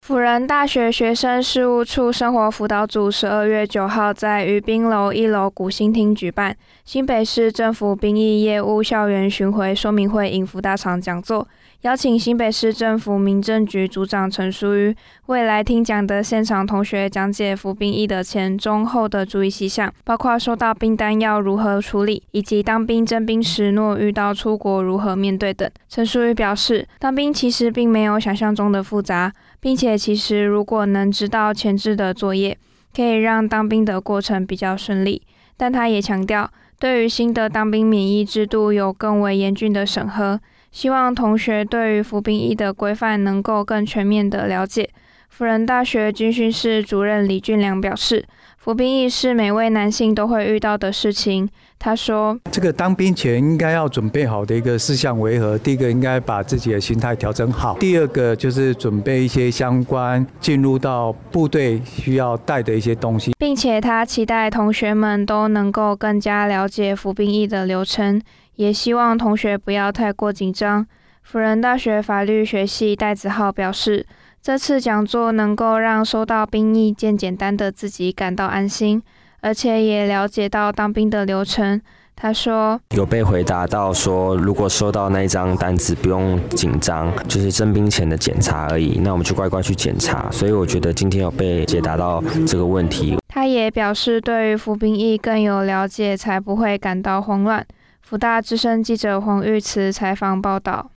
辅仁大学学生事务处生活辅导组12月9号在于宾楼1楼古新厅举办新北市政府兵役业务校园巡回说明会引辅大场讲座，邀请新北市政府民政局组长陈淑瑜未来听讲的现场同学讲解服兵役的前、中、后的注意事项，包括收到兵单要如何处理，以及当兵征兵时若遇到出国如何面对等。陈淑瑜表示，当兵其实并没有想象中的复杂，并且其实如果能知道前置的作业，可以让当兵的过程比较顺利。但他也强调，对于新的当兵免役制度有更为严峻的审核，希望同学对于服兵役的规范能够更全面的了解。辅仁大学军训室主任李俊良表示，服兵役是每位男性都会遇到的事情。他说， 这个当兵前应该要准备好的一个事项为何？第一个应该把自己的心态调整好，第二个就是准备一些相关进入到部队需要带的一些东西， 并且他期待同学们都能够更加了解服兵役的流程，也希望同学不要太过紧张。辅仁大学法律学系戴子浩表示，这次讲座能够让收到兵役件简单的自己感到安心，而且也了解到当兵的流程。他说， 有被回答到说，如果收到那一张单子不用紧张，就是征兵前的检查而已，那我们就乖乖去检查。所以我觉得今天有被解答到这个问题。 他也表示，对于服兵役更有了解，才不会感到慌乱。辅大资深记者黄玉慈采访报道。